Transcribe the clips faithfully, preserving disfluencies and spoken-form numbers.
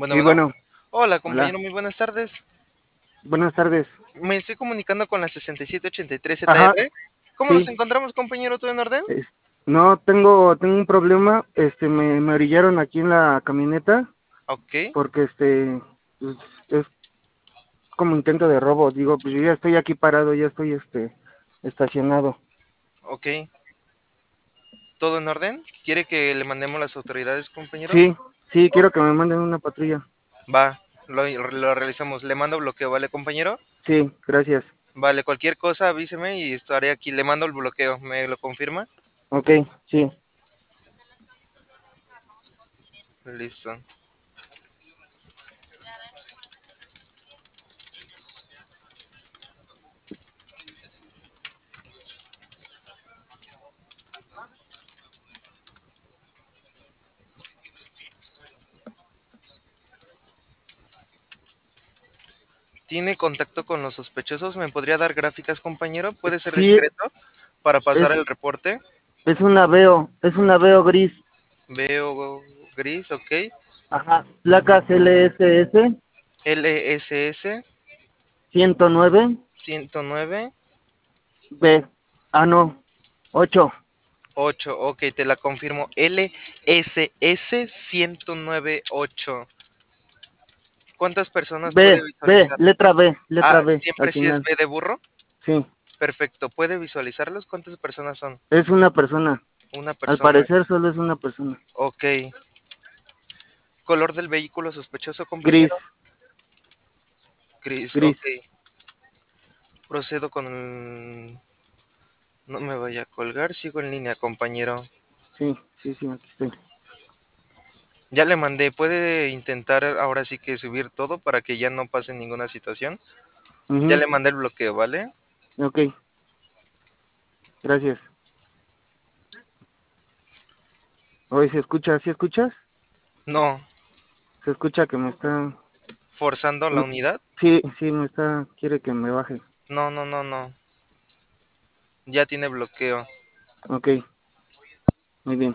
Bueno, Sí, bueno. bueno, Hola, hola. compañero, muy buenas tardes. Buenas tardes. Me estoy comunicando con la sesenta y siete ochenta y tres Ajá, Z R. ¿Cómo nos sí. encontramos, compañero? ¿Todo en orden? es- no, tengo, tengo un problema. Este, me, me orillaron aquí en la camioneta Ok, porque este, pues, es como intento de robo. Digo, pues yo ya estoy aquí parado, ya estoy este, estacionado. ok. ¿Todo en orden? ¿Quiere que le mandemos las autoridades, compañero? Sí, sí, Ok, quiero que me manden una patrulla. va, lo, lo realizamos. Le mando bloqueo, ¿vale, compañero? Sí, gracias. Vale, cualquier cosa avíseme y estaré aquí. Le mando el bloqueo, ¿me lo confirma? Ok, sí. Listo. ¿Tiene contacto con los sospechosos? ¿Me podría dar gráficas, compañero? ¿Puede ser Sí, discreto para es, pasar el reporte? es un Aveo, es un Aveo gris. Veo gris, ok. Ajá, placas L S S L S S ciento nueve ciento nueve B. Ah, no, ocho. ocho. Ok, te la confirmo. L S S ciento nueve ocho. ¿Cuántas personas B, puede B, visualizar? letra B, letra Ah, B, al siempre sí es final. B de burro. Sí, Perfecto. ¿Puede visualizarlos? ¿Cuántas personas son? es una persona. Una Al persona. parecer solo es una persona. Ok. ¿Color del vehículo sospechoso, Gris, compañero? Gris. gris. Ok. Procedo con el... No me vaya a colgar. Sigo en línea, compañero. Sí, sí, sí, aquí estoy. Ya le mandé. ¿Puede intentar ahora sí que subir todo para que ya no pase ninguna situación? Ya Ujú, le mandé el bloqueo, ¿vale? ok, gracias. Oye, ¿se escucha? ¿Sí escuchas? No, Se escucha que me está... forzando la mm, unidad. Sí, sí, me está... Quiere que me baje. No, no, no, no. Ya tiene bloqueo. Ok, muy bien.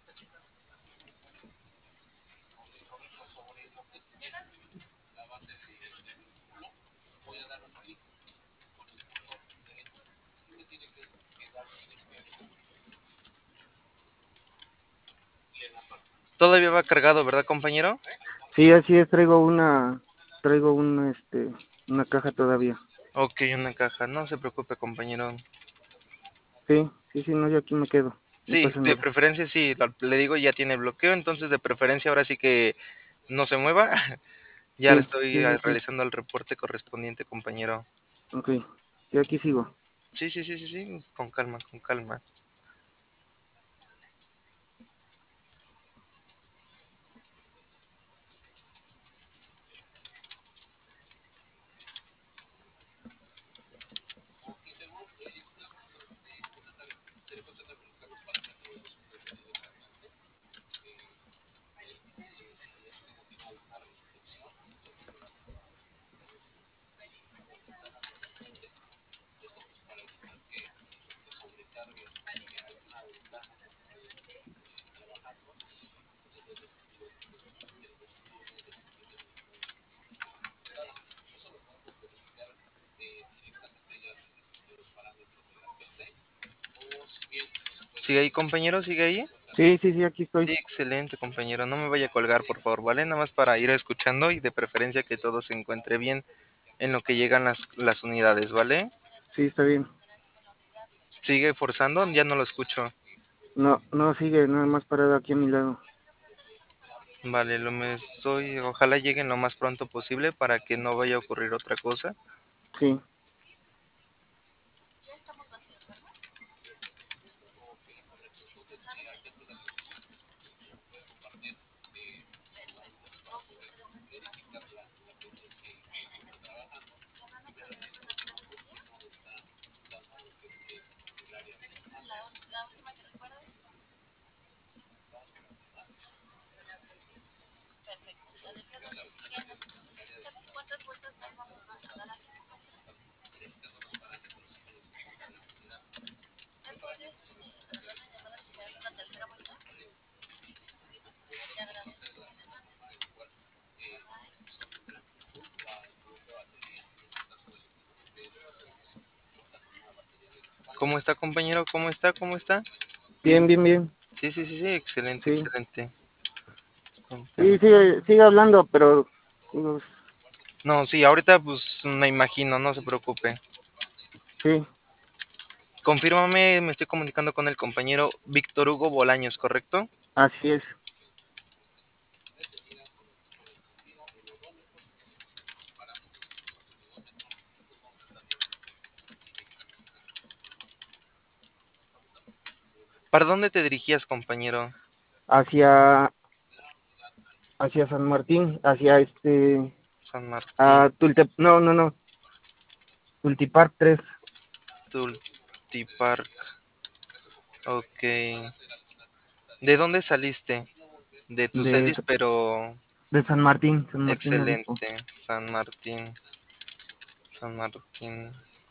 Todavía va cargado, ¿verdad, compañero? Sí, así es, traigo una... Traigo una, este... Una caja todavía. Ok, una caja. No se preocupe, compañero. Sí, sí, sí, no, yo aquí me quedo. No Sí, pasa de nada. preferencia sí, la- le digo ya tiene bloqueo, entonces de preferencia ahora sí que no se mueva. Ya le Sí, estoy sí, ah, sí, sí. realizando el reporte correspondiente, compañero. Ok, yo aquí sigo. Sí, sí, sí, sí, sí, con calma, con calma. ¿Sigue ahí, compañero? ¿Sigue ahí? Sí, sí, sí, aquí estoy. Sí, excelente, compañero. No me vaya a colgar, por favor, ¿vale? Nada más para ir escuchando y de preferencia que todo se encuentre bien en lo que llegan las, las unidades, ¿vale? Sí, está bien. Sigue forzando, ya no lo escucho. No, no, sigue nada más parado aquí a mi lado. Vale, lo me estoy, ojalá lleguen lo más pronto posible para que no vaya a ocurrir otra cosa. Sí, ¿Cómo está, compañero? ¿Cómo está? ¿Cómo está? Bien, bien, bien. Sí, sí, sí, sí, excelente, Sí, excelente. sí, Cuéntame. sigue, sigue hablando, pero digo, No, sí, ahorita pues me imagino, no se preocupe. sí, Confírmame, me estoy comunicando con el compañero Víctor Hugo Bolaños, ¿correcto? así es. ¿Para dónde te dirigías, compañero? Hacia, hacia San Martín, hacia este, San Martín, a Tultep, no, no, no, Tultipark tres, Tultipark. Ok. ¿De dónde saliste? De de, Tucelis, pero de San Martín, San Martín Obispo. excelente. San Martín, San Martín.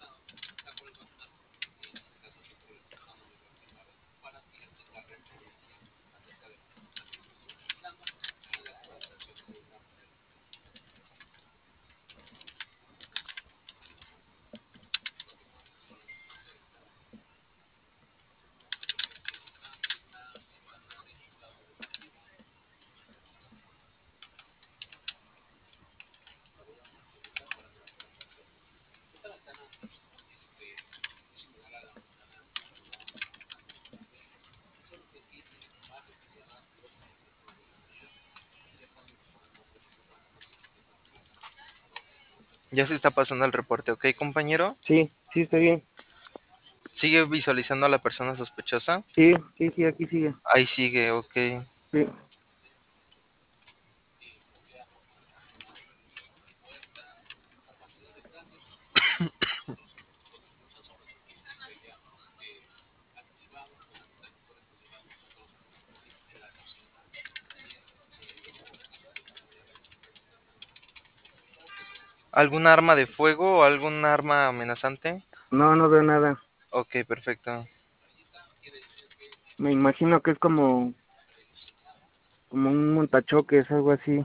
Ya se está pasando el reporte, ¿ok, compañero? Sí, sí, está bien. ¿Sigue visualizando a la persona sospechosa? Sí, sí, sí, aquí sigue. Ahí sigue, ok. Sí. ¿Algún arma de fuego o algún arma amenazante? No, no veo nada. Ok, perfecto. Me imagino que es como, como un montachoques, algo así.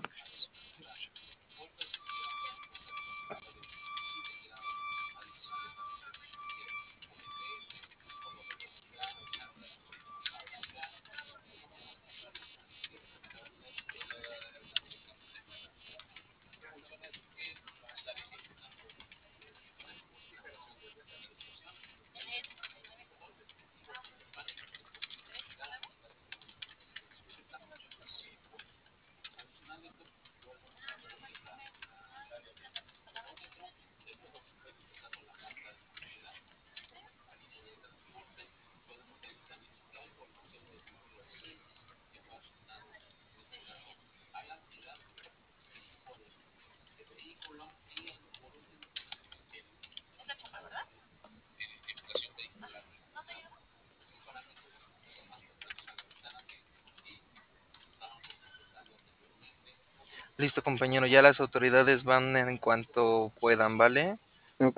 Listo, compañero, ya las autoridades van en cuanto puedan, ¿vale? Ok,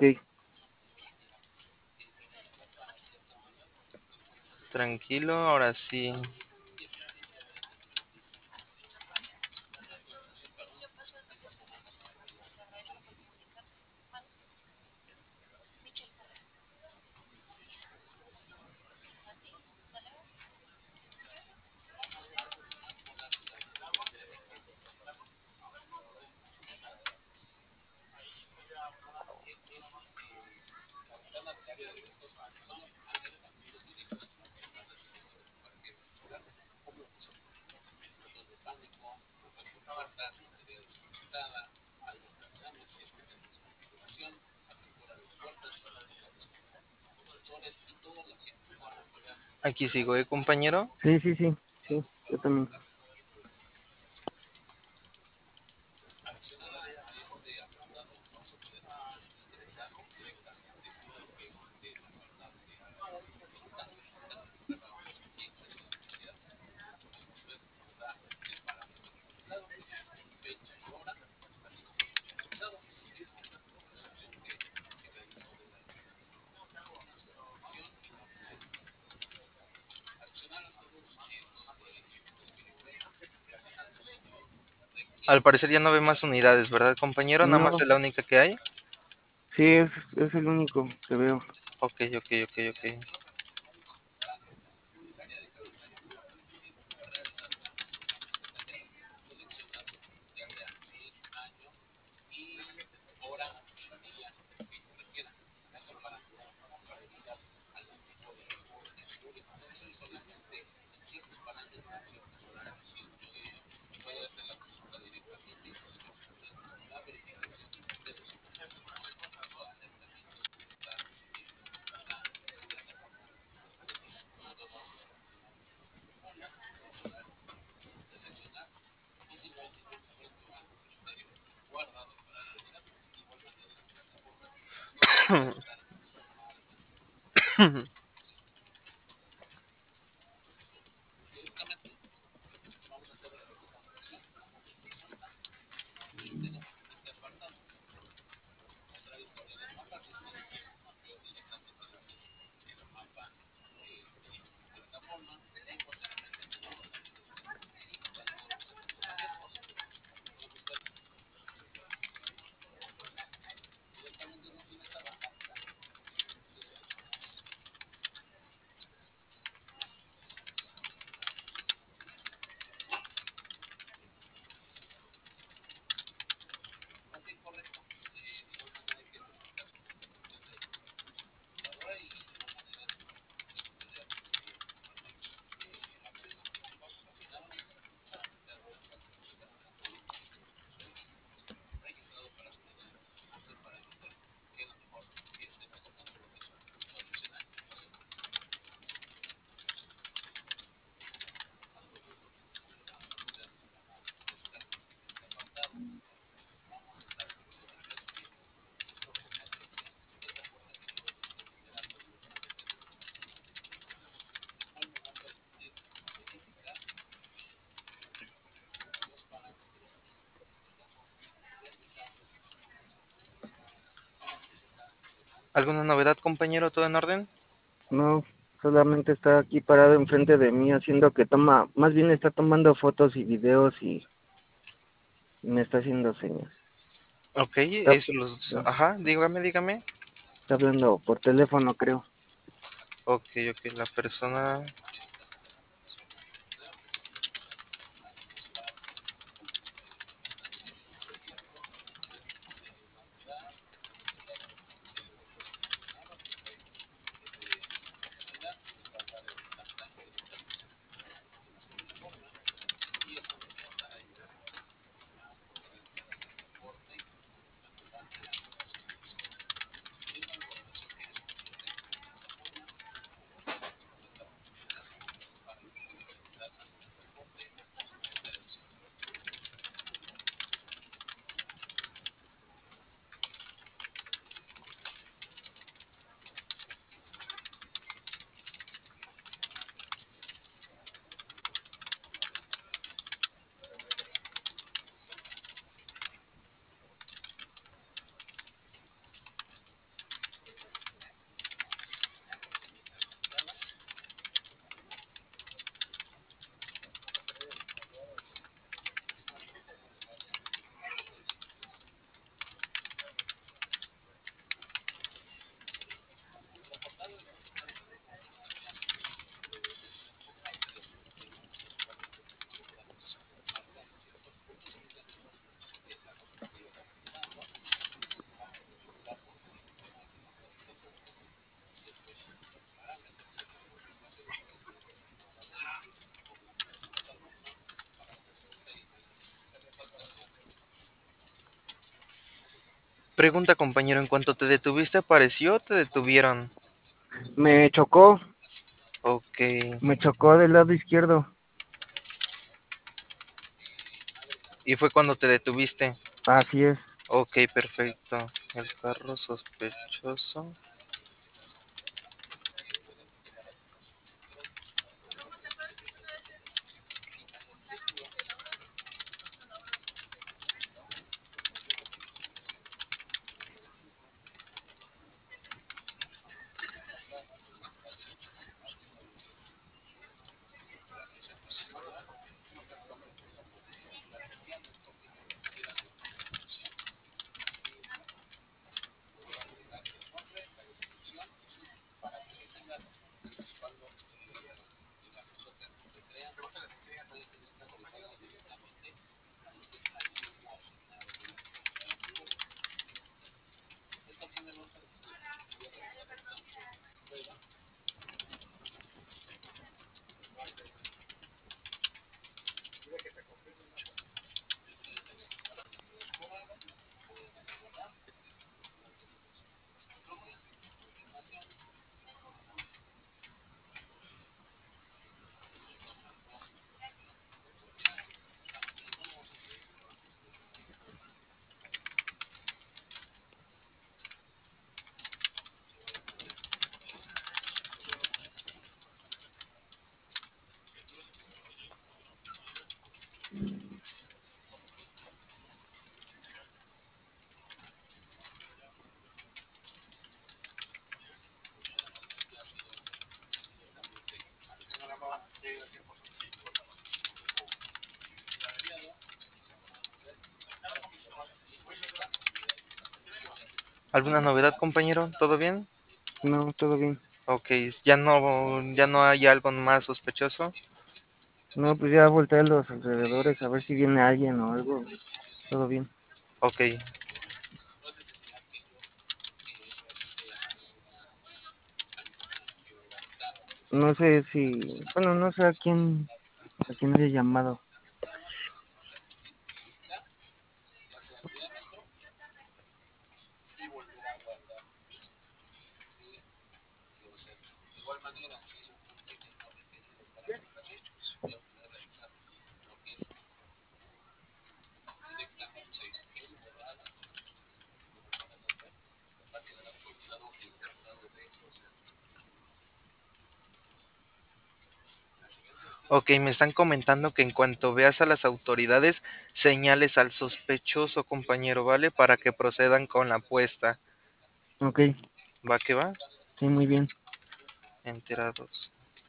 Tranquilo, ahora sí. Aquí sigo, ¿eh, compañero? sí, sí, sí, sí, yo también. Al parecer ya no ve más unidades, ¿verdad, compañero? Nada más No, es la única que hay. sí, es, es el único que veo. Ok, ok, ok, ok. ¿Alguna novedad, compañero? ¿Todo en orden? No, solamente está aquí parado enfrente de mí haciendo que toma, más bien está tomando fotos y videos y me está haciendo señas. Ok, Está, eso los... Ajá, dígame, dígame. está hablando por teléfono, creo. Ok, ok, la persona... Pregunta, compañero, ¿en cuanto te detuviste apareció o te detuvieron? Me chocó, Ok, me chocó del lado izquierdo. y fue cuando te detuviste. Así es. Ok, perfecto. El carro sospechoso. ¿Alguna novedad, compañero? ¿Todo bien? No, todo bien. Ok, ya no, ya no hay algo más sospechoso. No, pues ya volteé a los alrededores a ver si viene alguien o algo. Todo bien. Ok, No sé si, bueno, no sé a quién, a quién haya llamado. ok, me están comentando que en cuanto veas a las autoridades, señales al sospechoso, compañero, ¿vale? Para que procedan con la apuesta. Ok, ¿Va que va? sí, muy bien. Enterados.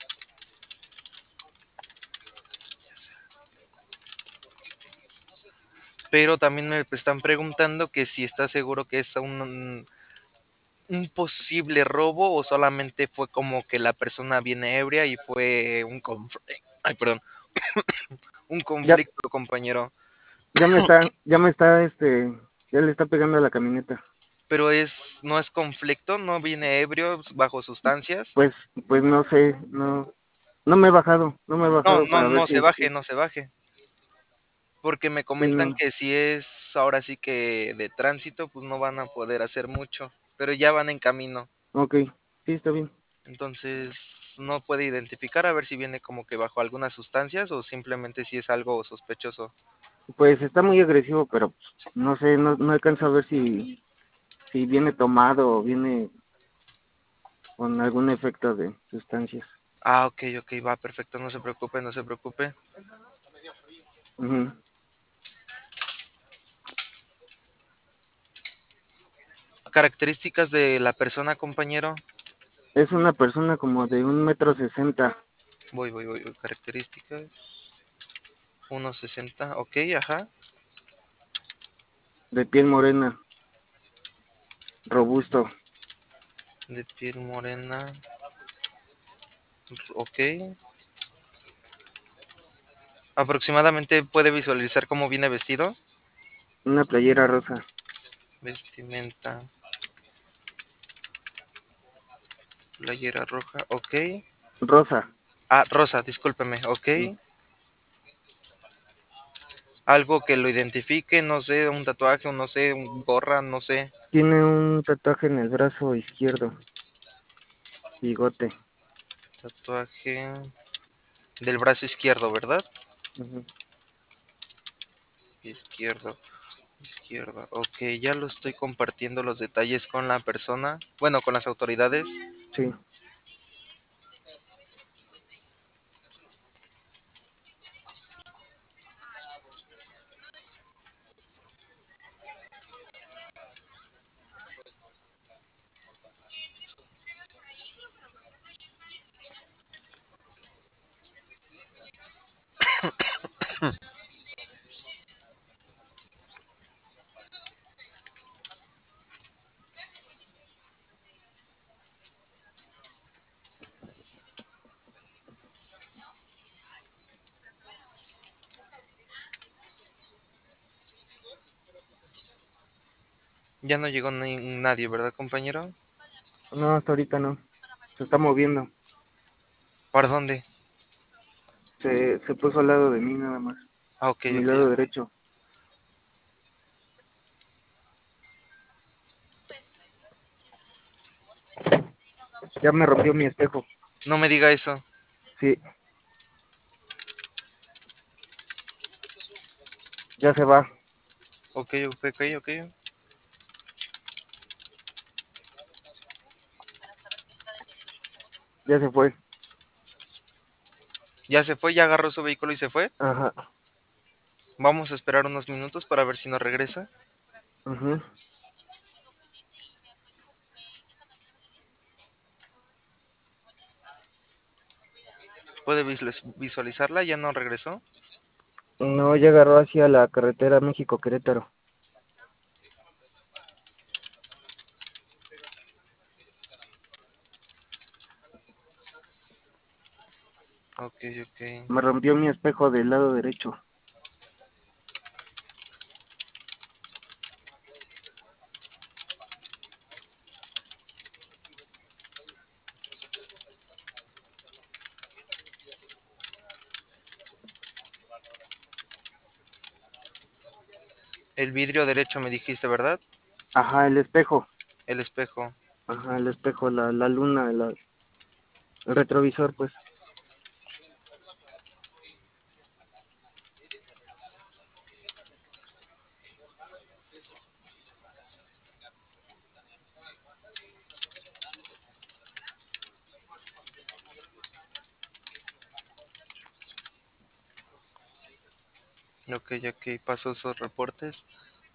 Pero también me están preguntando que si está seguro que es un, un posible robo o solamente fue como que la persona viene ebria y fue un conf- ay, perdón, un Ya, conflicto, compañero. ya me está, ya me está, este, ya le está pegando a la camioneta. Pero es, no es conflicto, no viene ebrio bajo sustancias. Pues, pues no sé, no, no me he bajado, no me he No, bajado no, para ver no si, se baje, si, no se baje. Porque me si comentan no. que si es ahora sí que de tránsito, pues no van a poder hacer mucho. Pero ya van en camino. Ok, sí, está bien. Entonces no puede identificar a ver si viene como que bajo algunas sustancias o simplemente si es algo sospechoso. Pues está muy agresivo, pero no sé, no, no alcanzo a ver si, si viene tomado o viene con algún efecto de sustancias. Ah, ok, ok, va, perfecto, no se preocupe, no se preocupe. Ujú. Características de la persona, compañero. Es una persona como de un metro sesenta, Voy, voy, voy, voy. Características. uno sesenta, ok, ajá. de piel morena, robusto. De piel morena, ok. Aproximadamente puede visualizar cómo viene vestido. Una playera rosa. Vestimenta, playera roja, ok. Rosa. Ah, rosa, discúlpeme, ok. Sí. Algo que lo identifique, no sé, un tatuaje, no sé, un gorra, no sé. Tiene un tatuaje en el brazo izquierdo. Bigote. Tatuaje del brazo izquierdo, ¿verdad? Ujú. Izquierdo, izquierda. Ok, ya lo estoy compartiendo los detalles con la persona, bueno, con las autoridades. Sí. Ya no llegó ni- nadie, ¿verdad, compañero? No, hasta ahorita no. Se está moviendo. ¿Para dónde? Se, se puso al lado de mí nada más. Ah, ok, A mi ok. lado derecho. Ya me rompió mi espejo. No me diga eso. Sí, ya se va. Ok, ok, ok, ok. Ya se fue. Ya se fue, ya agarró su vehículo y se fue. Ajá. Vamos a esperar unos minutos para ver si nos regresa. Ujú. ¿Puede visualizarla? Ya no regresó. No, ya agarró hacia la carretera México-Querétaro. Ok, ok. Me rompió mi espejo del lado derecho. El vidrio derecho me dijiste, ¿verdad? Ajá, el espejo. El espejo. Ajá, el espejo, la, la luna, la, el retrovisor, pues. Ok, ok, paso esos reportes.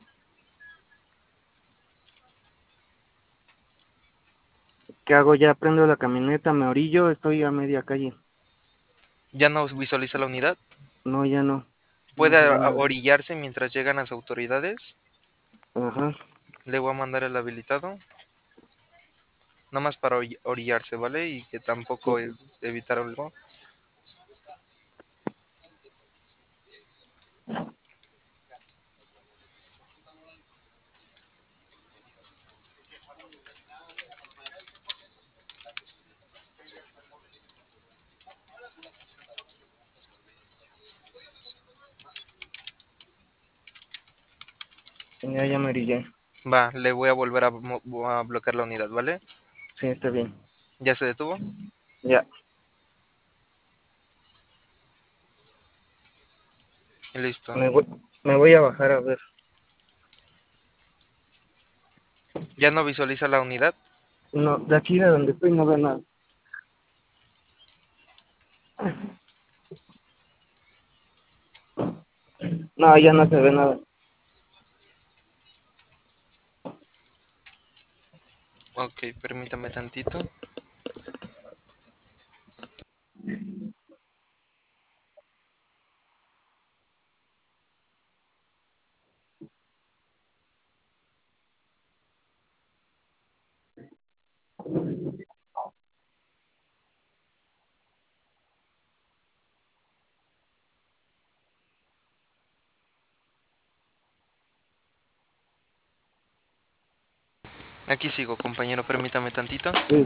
¿Qué hago? Ya prendo la camioneta, me orillo, estoy a media calle. ¿Ya no visualiza la unidad? No, ya no. No ¿Puede se ve a- nada. orillarse mientras llegan las autoridades? Ajá. Le voy a mandar el habilitado. Nada más para ori- orillarse, ¿vale? Y que Sí. tampoco es evitar algo. Ya, ya me orillé. Va, le voy a volver a, mo- a bloquear la unidad, ¿vale? Sí, está bien. ¿Ya se detuvo? Ya. Listo. Me voy, me voy a bajar a ver. ¿Ya no visualiza la unidad? No, de aquí de donde estoy no veo nada. No, ya no se ve nada. Ok, permítame tantito. Aquí sigo, compañero, permítame tantito. Sí.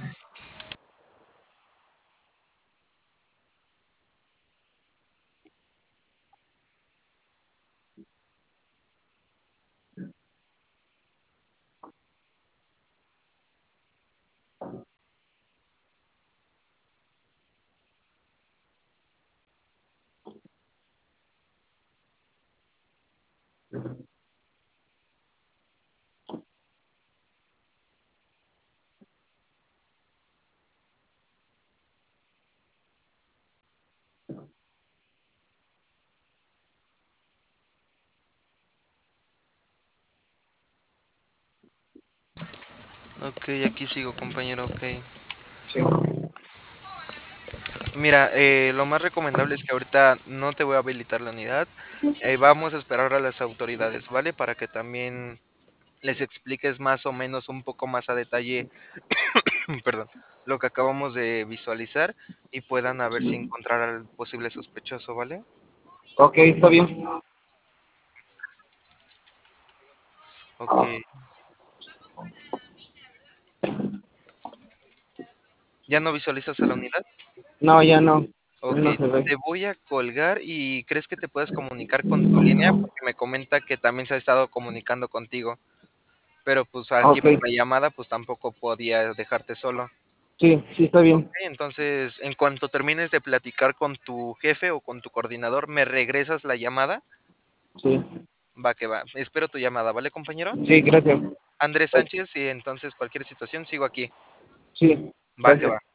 Ok, aquí sigo, compañero, ok. Sí. Mira, eh, lo más recomendable es que ahorita no te voy a habilitar la unidad. Eh, vamos a esperar a las autoridades, ¿vale? Para que también les expliques más o menos un poco más a detalle, perdón, lo que acabamos de visualizar y puedan a ver si encontrar al posible sospechoso, ¿vale? Ok, está bien. Ok. ¿Ya no visualizas a la unidad? No, ya no. Ya Ok, no se ve. te voy a colgar y ¿crees que te puedas comunicar con tu línea? Porque me comenta que también se ha estado comunicando contigo, pero pues aquí Ok. por la llamada pues tampoco podía dejarte solo. Sí, sí, está Ok, bien. entonces en cuanto termines de platicar con tu jefe o con tu coordinador, me regresas la llamada. Sí. Va que va. Espero tu llamada, ¿vale, compañero? Sí, gracias. Andrés Bye. Sánchez, y entonces cualquier situación sigo aquí. Sí, Va que gracias. va.